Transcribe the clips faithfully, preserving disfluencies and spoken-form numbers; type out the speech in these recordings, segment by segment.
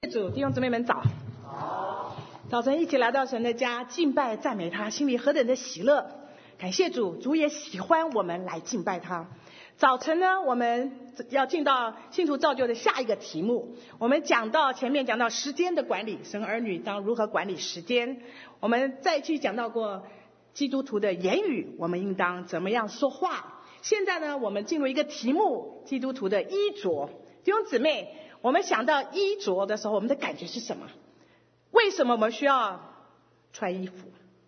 主弟兄姊妹们早，早晨一起来到神的家敬拜赞美他，心里何等的喜乐！感谢主，主也喜欢我们来敬拜他。早晨呢，我们要进到信徒造就的下一个题目。我们讲到前面讲到时间的管理，神儿女当如何管理时间。我们再去讲到过基督徒的言语，我们应当怎么样说话。现在呢，我们进入一个题目，基督徒的衣着。弟兄姊妹，我们想到衣着的时候，我们的感觉是什么？为什么我们需要穿衣服？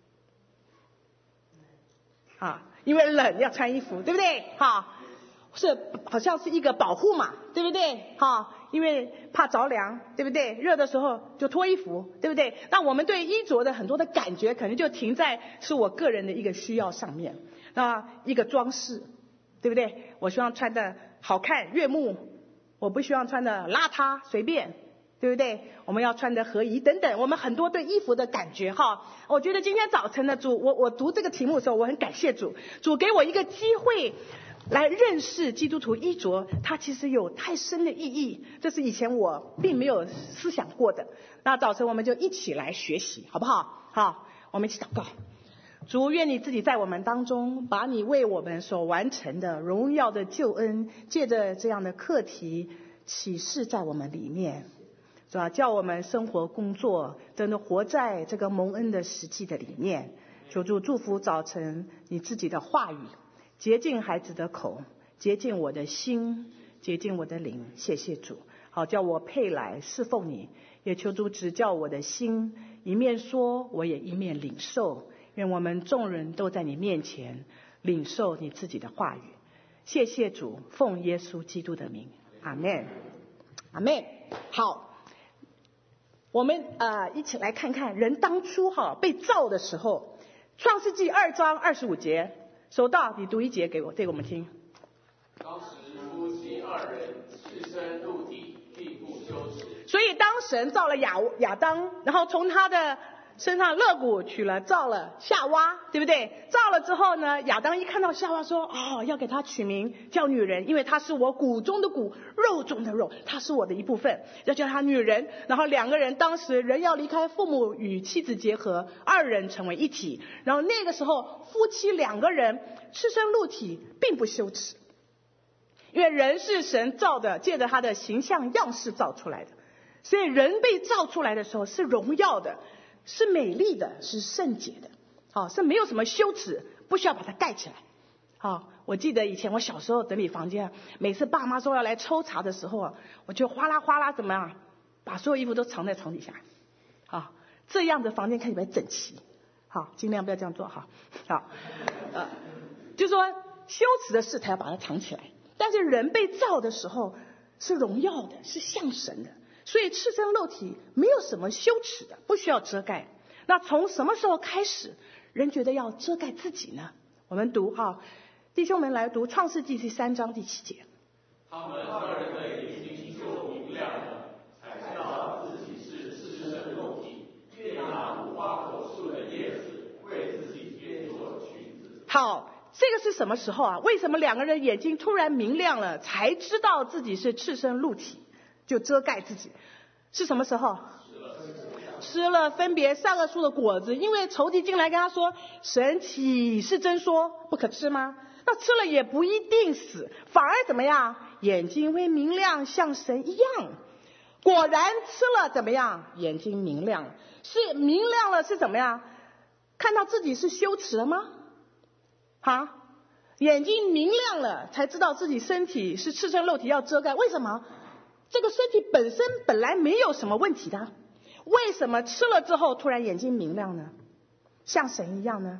啊，因为冷要穿衣服，对不对？哈，是好像是一个保护嘛，对不对？哈，因为怕着凉，对不对？热的时候就脱衣服，对不对？那我们对衣着的很多的感觉，可能就停在是我个人的一个需要上面，那一个装饰，对不对？我希望穿的好看悦目，我不希望穿的邋遢随便，对不对？我们要穿的合宜等等，我们很多对衣服的感觉哈。我觉得今天早晨的主，我我读这个题目的时候，我很感谢主，主给我一个机会来认识基督徒衣着，它其实有太深的意义，这是以前我并没有思想过的。那早晨我们就一起来学习，好不好？好，我们一起祷告。主，愿你自己在我们当中，把你为我们所完成的荣耀的救恩，借着这样的课题启示在我们里面，是吧？叫我们生活工作真的活在这个蒙恩的实际的里面。求主祝福早晨你自己的话语，洁净孩子的口，洁净我的心，洁净我的灵。谢谢主，好叫我配来侍奉你，也求主指教我的心，一面说我也一面领受。愿我们众人都在你面前领受你自己的话语。谢谢主，奉耶稣基督的名，阿们，阿们。好，我们呃一起来看看人当初哈被造的时候，创世纪二章二十五节，手到你读一节给我，给我们听。 当时夫妻二人赤身露体，并不羞耻。 所以当神造了亚亚当，然后从他的身上肋骨取了造了夏娃，对不对？造了之后呢，亚当一看到夏娃说，哦，要给她取名叫女人，因为她是我骨中的骨，肉中的肉，她是我的一部分，要叫她女人。然后两个人当时人要离开父母与妻子结合，二人成为一体。然后那个时候夫妻两个人赤身露体并不羞耻，因为人是神造的，借着他的形象样式造出来的，所以人被造出来的时候是荣耀的，是美丽的，是圣洁的，好、哦，是没有什么羞耻，不需要把它盖起来。好、哦，我记得以前我小时候整理房间，每次爸妈说要来抽查的时候啊，我就哗啦哗啦怎么样，把所有衣服都藏在床底下，好、哦，这样的房间看起来整齐。好，尽量不要这样做哈。好，呃，就说羞耻的事才要把它藏起来，但是人被造的时候是荣耀的，是像神的。所以赤身露体没有什么羞耻的，不需要遮盖。那从什么时候开始人觉得要遮盖自己呢？我们读哈，弟兄们来读创世纪第三章第七节。 他们二人的眼睛就明亮了，才知道自己是赤身露体，便拿无花果树的叶子为自己编做裙子。 好，这个是什么时候啊？为什么两个人眼睛突然明亮了，才知道自己是赤身露体，就遮盖自己？是什么时候？吃了分别善恶树的果子，因为仇敌进来跟他说，神岂是真说不可吃吗？那吃了也不一定死，反而怎么样？眼睛会明亮，像神一样。果然吃了怎么样？眼睛明亮了。是明亮了是怎么样？看到自己是羞耻了吗？啊，眼睛明亮了才知道自己身体是赤身露体要遮盖。为什么？这个身体本身本来没有什么问题的，为什么吃了之后突然眼睛明亮呢？像神一样呢？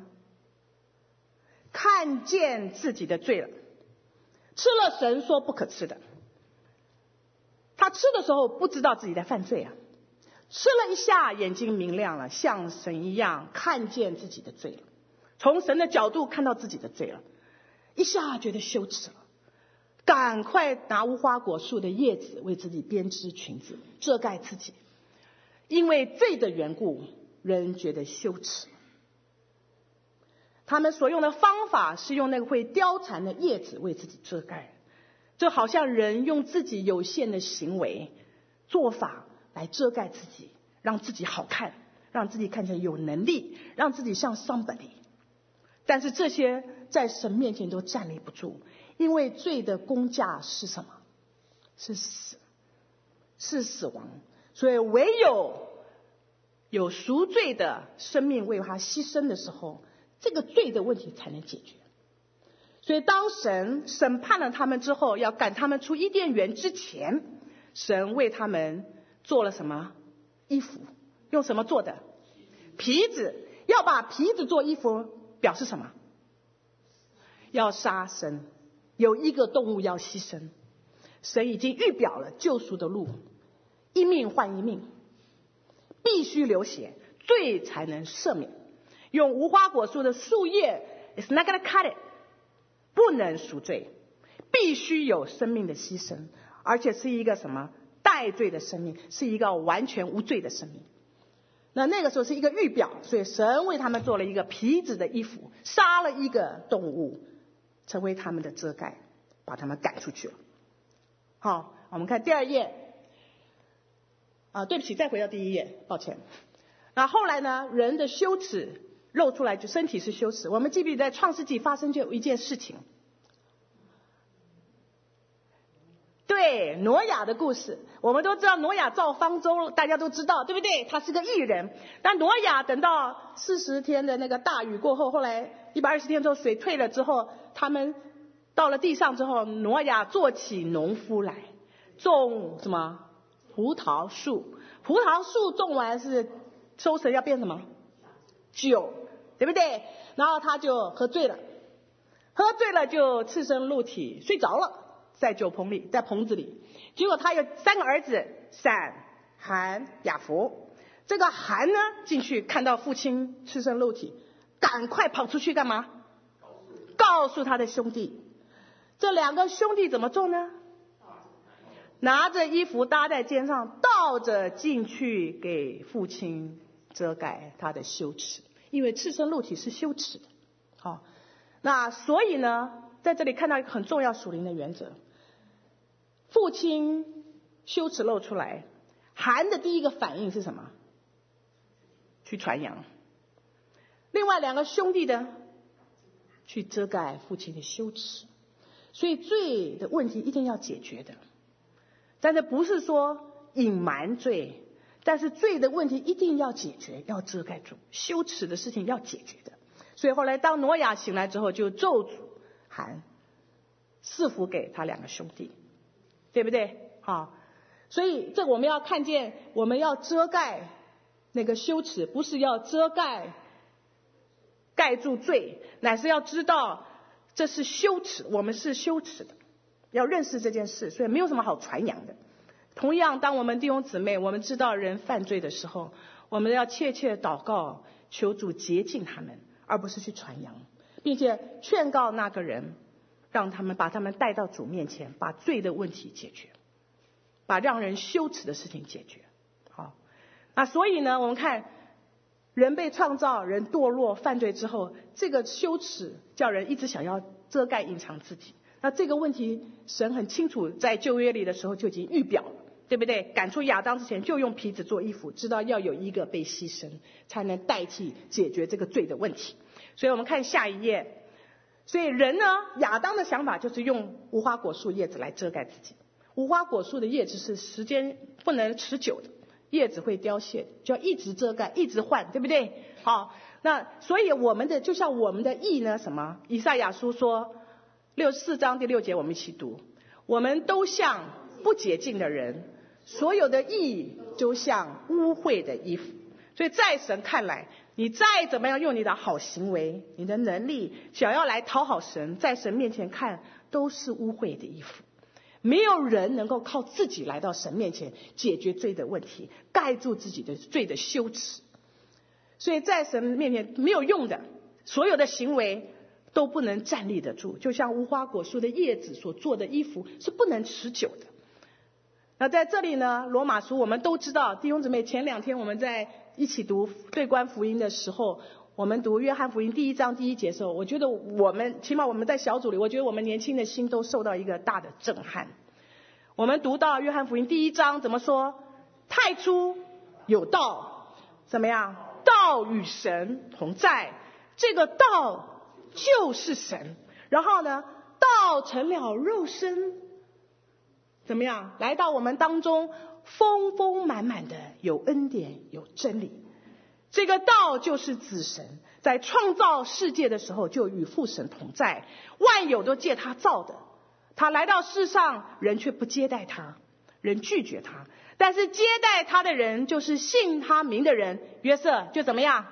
看见自己的罪了。吃了神说不可吃的，他吃的时候不知道自己在犯罪啊，吃了一下眼睛明亮了，像神一样看见自己的罪了，从神的角度看到自己的罪了，一下觉得羞耻了，赶快拿无花果树的叶子为自己编织裙子，遮盖自己。因为罪的缘故，人觉得羞耻。他们所用的方法是用那个会凋残的叶子为自己遮盖，就好像人用自己有限的行为做法来遮盖自己，让自己好看，让自己看起来有能力，让自己像 somebody。但是这些在神面前都站立不住，因为罪的工价是什么？是死，是死亡。所以唯有有赎罪的生命为他牺牲的时候，这个罪的问题才能解决。所以当神审判了他们之后，要赶他们出伊甸园之前，神为他们做了什么？衣服。用什么做的？皮子。要把皮子做衣服表示什么？要杀生，有一个动物要牺牲。神已经预表了救赎的路，一命换一命，必须流血，罪才能赦免。用无花果树的树叶 ，it's not gonna cut it， 不能赎罪，必须有生命的牺牲，而且是一个什么？代罪的生命，是一个完全无罪的生命。那那个时候是一个预表，所以神为他们做了一个皮子的衣服，杀了一个动物，成为他们的遮盖，把他们赶出去了。好，我们看第二页。啊，对不起，再回到第一页，抱歉。那后来呢，人的羞耻露出来，就身体是羞耻。我们记不记得在创世纪发生就有一件事情？对，挪亚的故事，我们都知道挪亚造方舟，大家都知道，对不对？他是个义人。但挪亚等到四十天的那个大雨过后，后来一百二十天之后水退了之后，他们到了地上之后，挪亚做起农夫来，种什么？葡萄树。葡萄树种完是收成要变什么？酒，对不对？然后他就喝醉了，喝醉了就赤身露体睡着了。在酒棚里，在棚子里，结果他有三个儿子，闪、含、雅弗。这个含呢进去看到父亲赤身露体，赶快跑出去干嘛？告诉他的兄弟。这两个兄弟怎么做呢？拿着衣服搭在肩上，倒着进去给父亲遮盖他的羞耻，因为赤身露体是羞耻的。好，那所以呢，在这里看到一个很重要属灵的原则。父亲羞耻露出来，含的第一个反应是什么？去传扬。另外两个兄弟呢，去遮盖父亲的羞耻。所以罪的问题一定要解决的，但是不是说隐瞒罪，但是罪的问题一定要解决，要遮盖住，羞耻的事情要解决的。所以后来当挪亚醒来之后，就咒诅含，赐福给他两个兄弟，对不对？好，所以这我们要看见，我们要遮盖那个羞耻，不是要遮盖盖住罪，乃是要知道这是羞耻，我们是羞耻的，要认识这件事，所以没有什么好传扬的。同样，当我们弟兄姊妹，我们知道人犯罪的时候，我们要切切祷告，求主洁净他们，而不是去传扬，并且劝告那个人，让他们把他们带到主面前，把罪的问题解决，把让人羞耻的事情解决。好，那所以呢，我们看人被创造，人堕落犯罪之后，这个羞耻叫人一直想要遮盖隐藏自己。那这个问题神很清楚，在旧约里的时候就已经预表了，对不对？赶出亚当之前就用皮子做衣服，知道要有一个被牺牲才能代替解决这个罪的问题。所以我们看下一页。所以人呢，亚当的想法就是用无花果树叶子来遮盖自己。无花果树的叶子是时间不能持久的，叶子会凋谢，就要一直遮盖，一直换，对不对？好，那所以我们的就像我们的义呢，什么？以赛亚书说六十四章第六节，我们一起读：我们都像不洁净的人，所有的义就像污秽的衣服。所以在神看来，你再怎么样用你的好行为，你的能力想要来讨好神，在神面前看都是污秽的衣服。没有人能够靠自己来到神面前解决罪的问题，盖住自己的罪的羞耻。所以在神面前没有用的，所有的行为都不能站立得住，就像无花果树的叶子所做的衣服是不能持久的。那在这里呢，罗马书我们都知道，弟兄姊妹，前两天我们在一起读对观福音的时候，我们读约翰福音第一章第一节的时候，我觉得我们起码我们在小组里，我觉得我们年轻的心都受到一个大的震撼。我们读到约翰福音第一章怎么说？ 太初有道，怎么样？道与神同在，这个道就是神。然后呢，道成了肉身，怎么样？来到我们当中，丰丰满满的有恩典，有真理。这个道就是子神，在创造世界的时候就与父神同在，万有都借他造的。他来到世上，人却不接待他，人拒绝他。但是接待他的人，就是信他名的人，约瑟就怎么样？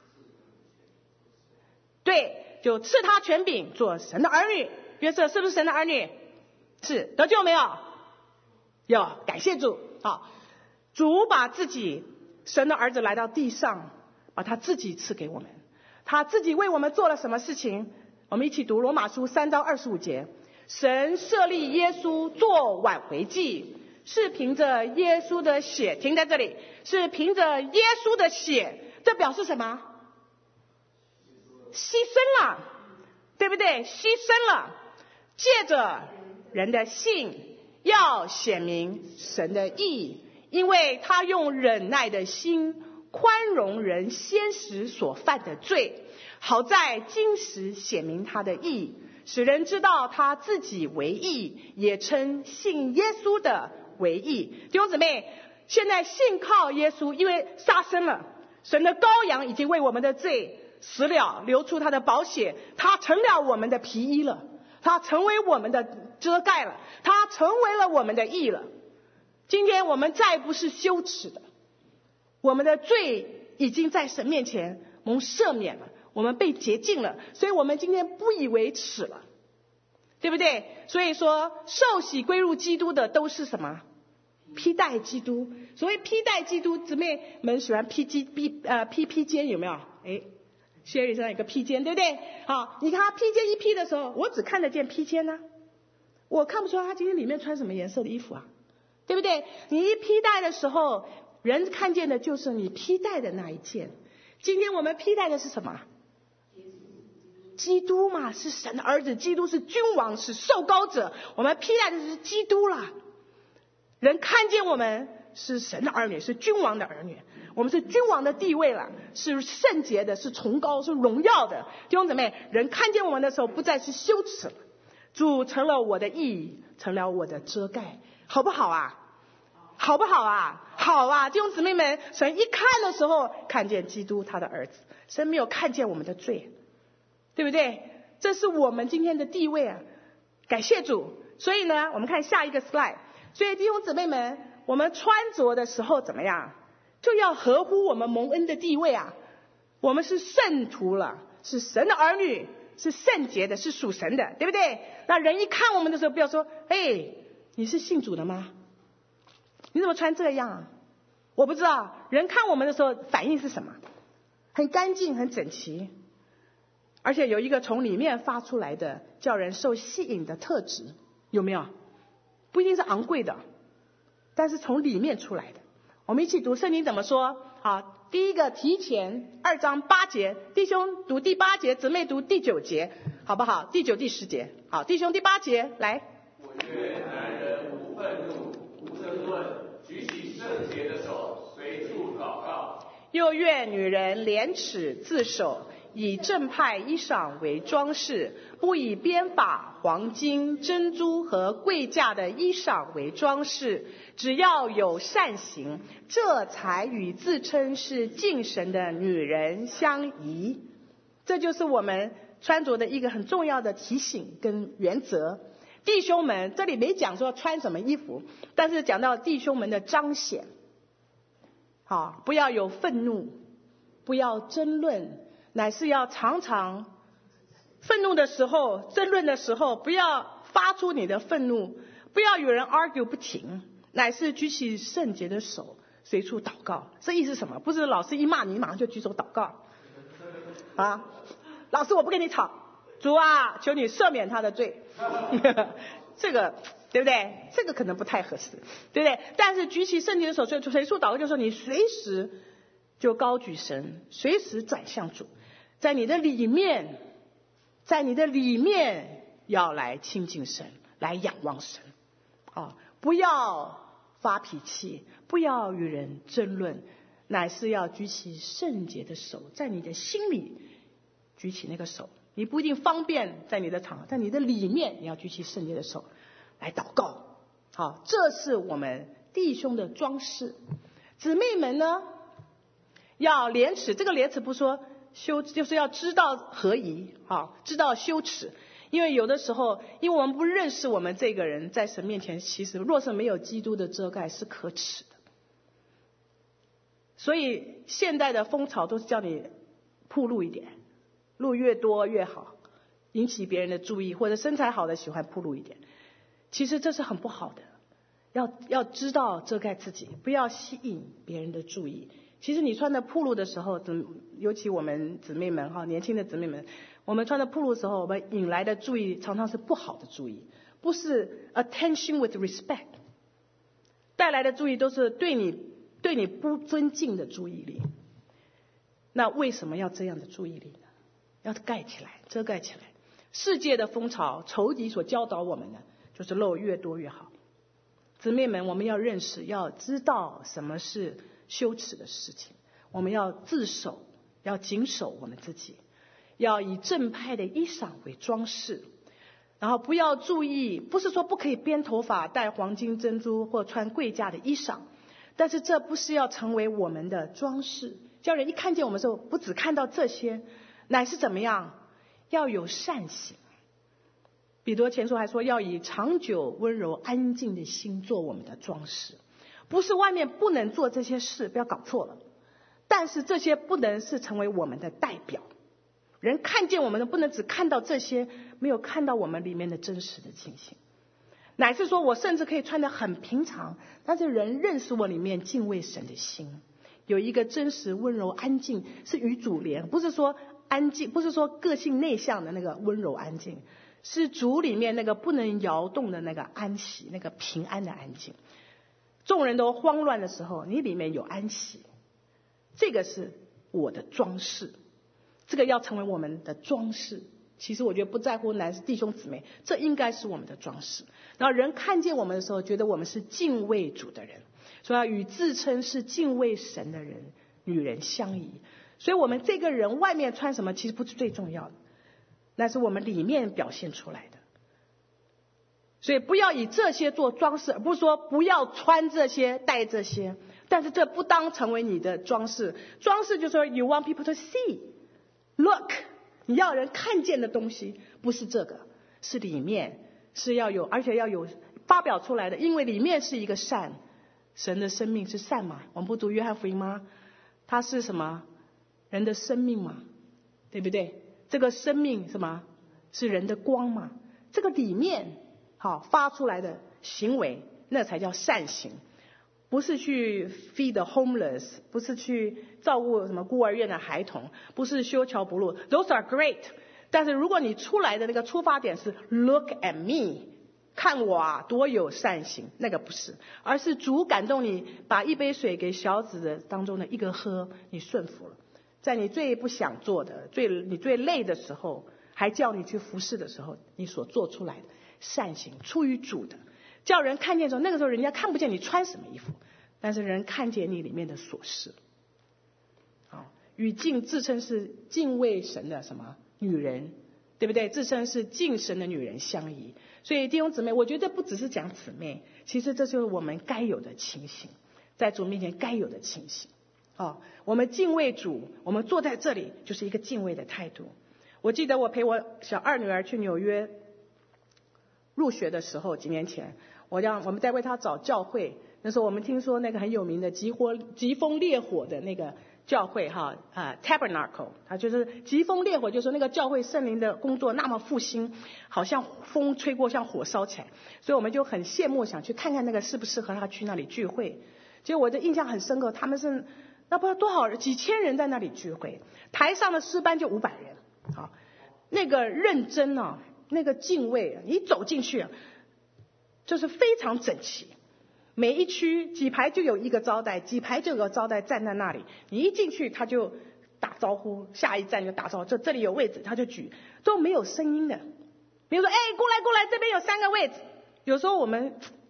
对，就赐他权柄做神的儿女。约瑟是不是神的儿女？是。得救没有？有，感谢主。好，主把自己神的儿子来到地上，把他自己赐给我们。他自己为我们做了什么事情？我们一起读罗马书三章二十五节。神设立耶稣做挽回祭，是凭着耶稣的血，停在这里，是凭着耶稣的血。这表示什么？牺牲了，对不对？牺牲了，借着人的信要显明神的义，因为他用忍耐的心宽容人先时所犯的罪，好在今时显明他的义，使人知道他自己为义，也称信耶稣的为义。弟兄姊妹，现在信靠耶稣，因为杀生了，神的羔羊已经为我们的罪死了，流出他的宝血，他成了我们的皮衣了，他成为我们的遮盖了，他成为了我们的义了。今天我们再不是羞耻的，我们的罪已经在神面前蒙赦免了，我们被洁净了，所以我们今天不以为耻了，对不对？所以说受洗归入基督的都是什么？披戴基督。所谓披戴基督，姊妹们喜欢披肩披呃披披肩，有没有？哎，Sherry 身上有个披肩，对不对？好，你看他披肩一披的时候，我只看得见披肩呢、啊，我看不出来他今天里面穿什么颜色的衣服啊，对不对？你一披戴的时候，人看见的就是你披戴的那一件。今天我们披戴的是什么？基督嘛，是神的儿子，基督是君王，是受膏者，我们披戴的是基督啦。人看见我们是神的儿女，是君王的儿女，我们是君王的地位了，是圣洁的，是崇高，是荣耀的。弟兄姊妹，人看见我们的时候不再是羞耻了，主成了我的义，成了我的遮盖，好不好啊？好不好啊？好啊！弟兄姊妹们，神一看的时候看见基督他的儿子，神没有看见我们的罪，对不对？这是我们今天的地位啊，感谢主。所以呢，我们看下一个 slide。所以弟兄姊妹们，我们穿着的时候怎么样？就要合乎我们蒙恩的地位啊。我们是圣徒了，是神的儿女，是圣洁的，是属神的，对不对？那人一看我们的时候，不要说，哎，你是信主的吗？你怎么穿这样啊？我不知道，人看我们的时候反应是什么？很干净，很整齐，而且有一个从里面发出来的叫人受吸引的特质，有没有？不一定是昂贵的，但是从里面出来的。我们一起读圣经怎么说？好，第一个提前二章八节，弟兄读第八节，姊妹读第九节，好不好？第九、第十节。好，弟兄第八节来。 我愿男人无愤怒，无争论，举起圣洁的手，随处祷告。 又愿女人廉耻自守，以正派衣裳为装饰，不以编法、黄金、珍珠和贵价的衣裳为装饰，只要有善行，这才与自称是敬神的女人相宜。这就是我们穿着的一个很重要的提醒跟原则。弟兄们，这里没讲说穿什么衣服，但是讲到弟兄们的彰显。好，不要有愤怒，不要争论，乃是要常常愤怒的时候，争论的时候，不要发出你的愤怒，不要有人 argue 不停，乃是举起圣洁的手，随处祷告。这意思是什么？不是老师一骂你马上就举手祷告啊！老师我不跟你吵，主啊，求你赦免他的罪。这个对不对？这个可能不太合适，对不对？但是举起圣洁的手，随随处祷告，就是说你随时就高举神，随时转向主，在你的里面，在你的里面要来亲近神，来仰望神，啊，不要发脾气，不要与人争论，乃是要举起圣洁的手，在你的心里举起那个手。你不一定方便在你的场合，在你的里面你要举起圣洁的手来祷告。好，这是我们弟兄的装饰。姊妹们呢，要廉耻，这个廉耻不说羞，就是要知道合宜，好，知道羞耻。因为有的时候，因为我们不认识我们这个人，在神面前，其实若是没有基督的遮盖，是可耻的。所以现代的风潮都是叫你暴露一点，露越多越好，引起别人的注意，或者身材好的喜欢暴露一点。其实这是很不好的，要要知道遮盖自己，不要吸引别人的注意。其实你穿的暴露的时候，尤其我们姊妹们哈，年轻的姊妹们，我们穿的暴露的时候，我们引来的注意常常是不好的注意，不是 attention with respect， 带来的注意都是对你对你不尊敬的注意力。那为什么要这样的注意力呢？要盖起来，遮盖起来。世界的风潮，仇敌所教导我们的，就是露越多越好。姊妹们，我们要认识，要知道什么是羞耻的事情，我们要自守，要谨守我们自己，要以正派的衣裳为装饰，然后不要注意，不是说不可以编头发、戴黄金珍珠或穿贵价的衣裳，但是这不是要成为我们的装饰，叫人一看见我们的时候，不只看到这些，乃是怎么样？要有善行。彼得前书还说，要以长久、温柔、安静的心做我们的装饰。不是外面不能做这些事，不要搞错了。但是这些不能是成为我们的代表。人看见我们的，不能只看到这些，没有看到我们里面的真实的情形。乃是说我甚至可以穿得很平常，但是人认识我里面敬畏神的心，有一个真实、温柔、安静，是与主连，不是说安静，不是说个性内向的那个温柔安静，是主里面那个不能摇动的那个安息，那个平安的安静。众人都慌乱的时候，你里面有安息，这个是我的装饰，这个要成为我们的装饰。其实我觉得不在乎男士弟兄姊妹，这应该是我们的装饰。然后人看见我们的时候，觉得我们是敬畏主的人，所以要与自称是敬畏神的人女人相宜。所以我们这个人外面穿什么其实不是最重要的，那是我们里面表现出来的。所以不要以这些做装饰，而不是说不要穿这些戴这些，但是这不当成为你的装饰。装饰就是说 you want people to see look， 你要人看见的东西不是这个，是里面是要有，而且要有发表出来的，因为里面是一个善。神的生命是善嘛，我们不读约翰福音吗？它是什么？人的生命嘛，对不对？这个生命什么？是人的光嘛。这个里面好发出来的行为，那才叫善行。不是去 feed the homeless， 不是去照顾什么孤儿院的孩童，不是修桥补路， those are great。 但是如果你出来的那个出发点是 look at me， 看我啊多有善行，那个不是，而是主感动你把一杯水给小子的当中的一个喝，你顺服了。在你最不想做的，最你最累的时候，还叫你去服侍的时候，你所做出来的善行，出于主的，叫人看见的时候，那个时候人家看不见你穿什么衣服，但是人看见你里面的琐事。好，与敬自称是敬畏神的什么女人，对不对？自称是敬神的女人相宜。所以弟兄姊妹，我觉得不只是讲姊妹，其实这就是我们该有的情形，在主面前该有的情形。哦，我们敬畏主，我们坐在这里就是一个敬畏的态度。我记得我陪我小二女儿去纽约入学的时候，几年前，我让我们在为她找教会。那时候我们听说那个很有名的疾火疾风烈火的那个教会哈啊 Tabernacle， 它就是疾风烈火，就是说那个教会圣灵的工作那么复兴，好像风吹过像火烧起来，所以我们就很羡慕，想去看看那个适不适合她去那里聚会。结果我的印象很深刻，他们是那不知道多少人，几千人在那里聚会，台上的诗班就五百人，好，那个认真啊，那个敬畏，你走进去就是非常整齐，每一区几排就有一个招待，几排就有个招待站在那里，你一进去他就打招呼，下一站就打招呼，这这里有位置他就举，都没有声音的。比如说哎，过来过来，这边有三个位置。有时候我们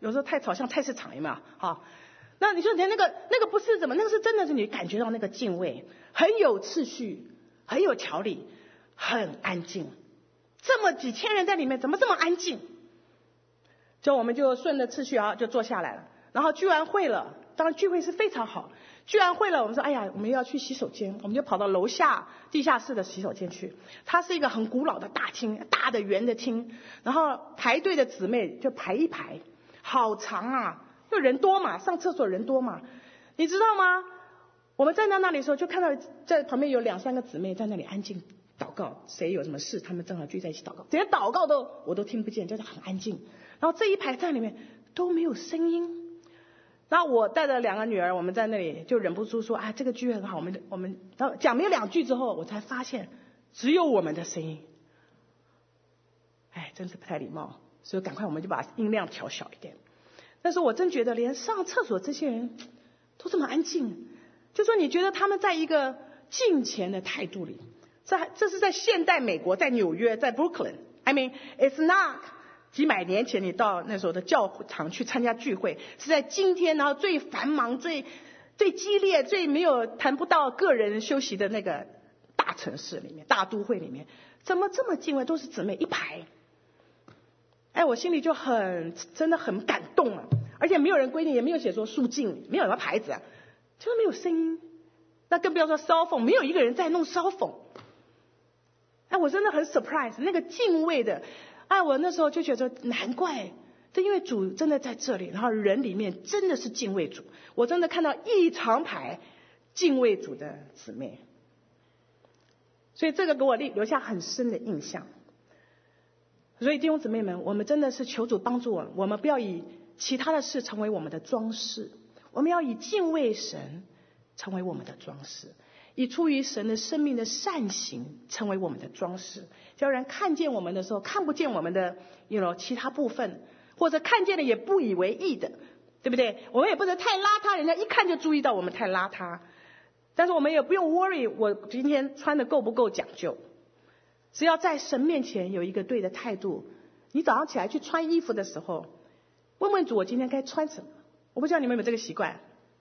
有时候太吵，像菜市场有没有？好，那你说你那个那个不是怎么，那个是真的是你感觉到那个敬畏，很有秩序，很有条理，很安静。这么几千人在里面，怎么这么安静？就我们就顺着次序啊，就坐下来了。然后聚完会了，当然聚会是非常好。聚完会了，我们说哎呀，我们要去洗手间，我们就跑到楼下地下室的洗手间去。它是一个很古老的大厅，大的圆的厅，然后排队的姊妹就排一排，好长啊，就人多嘛，上厕所人多嘛，你知道吗？我们站在那里的时候，就看到在旁边有两三个姊妹在那里安静祷告，谁有什么事，他们正好聚在一起祷告，这些祷告都我都听不见，就是很安静。然后这一排在里面都没有声音。然后我带着两个女儿，我们在那里就忍不住说啊，这个剧很好，我们我们然后讲没有两句之后，我才发现只有我们的声音。哎，真是不太礼貌，所以赶快我们就把音量调小一点。但是我真觉得连上厕所这些人都这么安静，就说你觉得他们在一个敬虔的态度里，这这是在现代美国，在纽约，在 Brooklyn。I mean, it's not几百年前你到那时候的教堂去参加聚会，是在今天然后最繁忙、最最激烈、最没有谈不到个人休息的那个大城市里面、大都会里面，怎么这么敬畏？都是姊妹一排。哎，我心里就很真的很感动啊！而且没有人规定，也没有写说肃静，没有什么牌子啊，就是没有声音。那更不要说烧讽，没有一个人在弄烧讽。哎，我真的很 surprise， 那个敬畏的。哎，我那时候就觉得难怪，这因为主真的在这里，然后人里面真的是敬畏主，我真的看到一长排敬畏主的姊妹，所以这个给我留下很深的印象。所以弟兄姊妹们，我们真的是求主帮助我们，我们不要以其他的事成为我们的装饰，我们要以敬畏神成为我们的装饰，以出于神的生命的善行成为我们的装饰，叫人看见我们的时候看不见我们的 you know 其他部分，或者看见了也不以为意的，对不对？我们也不能太邋遢，人家一看就注意到我们太邋遢。但是我们也不用 worry 我今天穿的够不够讲究，只要在神面前有一个对的态度。你早上起来去穿衣服的时候，问问主我今天该穿什么。我不知道你们有没有这个习惯，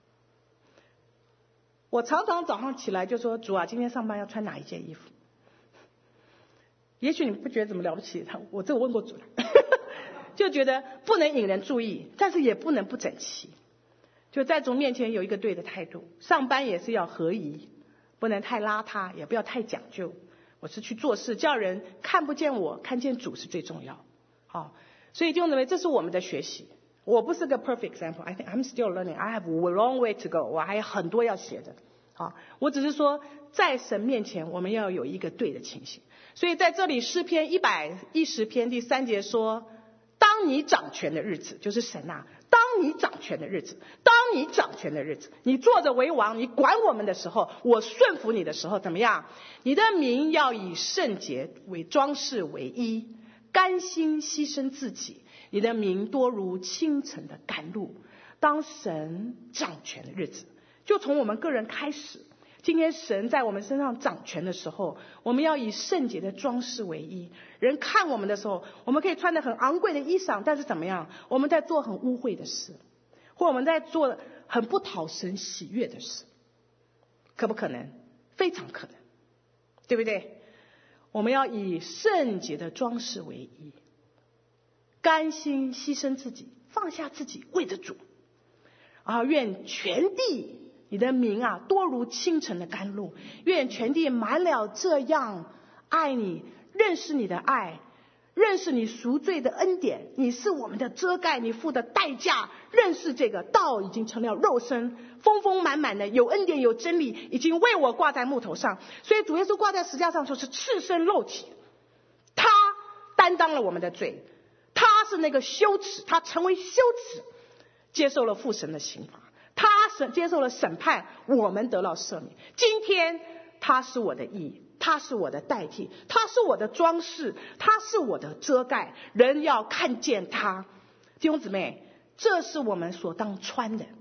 我常常早上起来就说主啊，今天上班要穿哪一件衣服。也许你不觉得怎么了不起，我这我问过主了就觉得不能引人注意，但是也不能不整齐，就在主面前有一个对的态度。上班也是要合宜，不能太邋遢，也不要太讲究。我是去做事，叫人看不见我，看见主是最重要。好，所以弟兄姊妹，这是我们的学习。我不是个 perfect example, I think I'm still learning. I have a long way to go. 我还有很多要学的。好，我只是说在神面前我们要有一个对的情形。所以在这里诗篇一百一十篇第三节说，当你掌权的日子，就是神啊，当你掌权的日子，当你掌权的日子，你坐着为王，你管我们的时候，我顺服你的时候，怎么样？你的名要以圣洁为装饰为衣，甘心牺牲自己，你的名多如清晨的甘露。当神掌权的日子，就从我们个人开始。今天神在我们身上掌权的时候，我们要以圣洁的装饰为衣。人看我们的时候，我们可以穿得很昂贵的衣裳，但是怎么样？我们在做很污秽的事，或我们在做很不讨神喜悦的事，可不可能？非常可能，对不对？我们要以圣洁的装饰为衣，甘心牺牲自己，放下自己，为着主。啊，愿全地你的名啊多如清晨的甘露，愿全地满了这样爱你，认识你的爱，认识你赎罪的恩典，你是我们的遮盖，你付的代价，认识这个道已经成了肉身，丰丰满满的有恩典有真理，已经为我挂在木头上。所以主耶稣挂在十字架上就是赤身露体，他担当了我们的罪，他是那个羞耻，他成为羞耻，接受了父神的刑罚，他接受了审判，我们得了赦免。今天他是我的义，他是我的代替，他是我的装饰，他是我的遮盖，人要看见他。弟兄姊妹，这是我们所当穿的。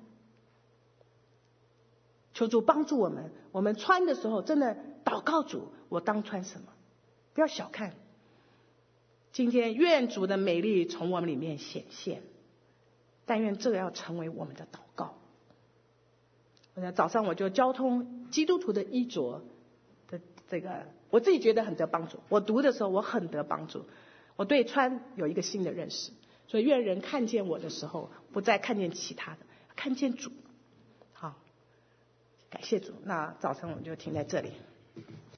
求主帮助我们，我们穿的时候真的祷告主，我当穿什么？不要小看。今天愿主的美丽从我们里面显现， 但愿这个要成为我们的祷告。我在早上我就交通基督徒的衣着的这个，我自己觉得很得帮助。我读的时候我很得帮助，我对穿有一个新的认识。所以愿人看见我的时候，不再看见其他的，看见主。好，感谢主。那早上我们就停在这里。